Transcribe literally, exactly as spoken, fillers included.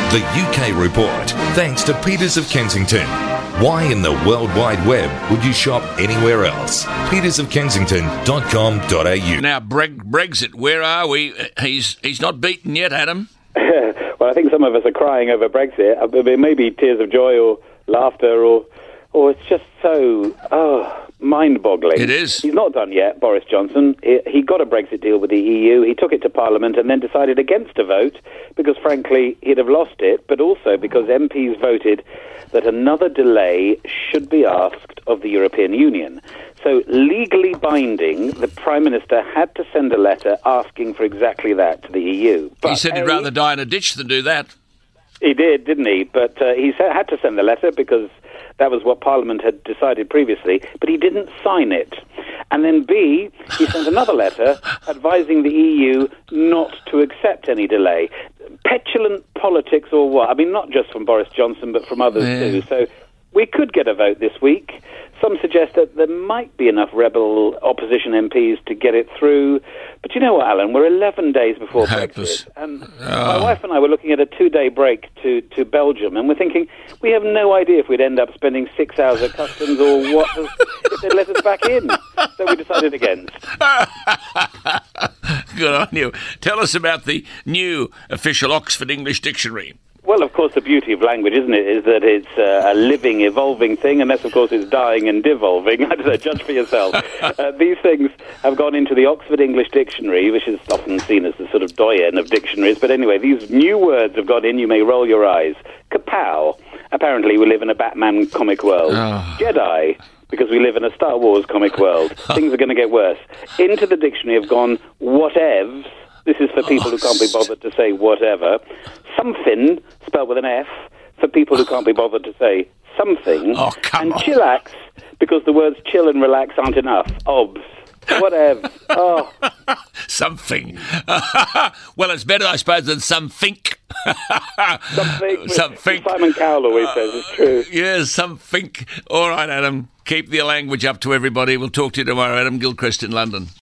The U K Report, thanks to Peters of Kensington. Why in the World Wide Web would you shop anywhere else? peters of kensington dot com dot a u. Now, Breg- Brexit, where are we? He's he's not beaten yet, Adam. Well, I think some of us are crying over Brexit. It may be tears of joy or laughter or... or it's just so... oh, mind-boggling. It is. He's not done yet, Boris Johnson. He, he got a Brexit deal with the E U. He took it to Parliament and then decided against a vote because, frankly, he'd have lost it, but also because M Ps voted that another delay should be asked of the European Union. So, legally binding, the Prime Minister had to send a letter asking for exactly that to the E U. But he said he'd A, rather die in a ditch than do that. He did, didn't he? But uh, he sa- had to send the letter because that was what Parliament had decided previously, but he didn't sign it. And then B, he sent another letter advising the E U not to accept any delay. Petulant politics or what? I mean, not just from Boris Johnson, but from others yeah. too. So we could get a vote this week. Some suggest that there might be enough rebel opposition M Ps to get it through. But you know what, Alan? We're eleven days before Hopeless. Brexit. And oh. my wife and I were looking at a two-day break to, to Belgium, and we're thinking, we have no idea if we'd end up spending six hours at customs or what, if they'd let us back in. So we decided against. Good on you. Tell us about the new official Oxford English Dictionary. Well, of course, the beauty of language, isn't it, is that it's uh, a living, evolving thing, unless, of course, it's dying and devolving. I don't know, judge for yourself. Uh, these things have gone into the Oxford English Dictionary, which is often seen as the sort of doyen of dictionaries. But anyway, these new words have gone in. You may roll your eyes. Kapow. Apparently, we live in a Batman comic world. Oh. Jedi. Because we live in a Star Wars comic world. Things are going to get worse. Into the dictionary have gone whatevs. This is for people who can't be bothered to say whatever. Something, spelled with an F, for people who can't be bothered to say something. Oh, come and on. chillax, because the words chill and relax aren't enough. Obs. Whatever. Oh. Something. Well, it's better, I suppose, than something. Something. Something. Simon Cowell always says it's true. Yes, something. All right, Adam. Keep the language up to everybody. We'll talk to you tomorrow. Adam Gilchrist in London.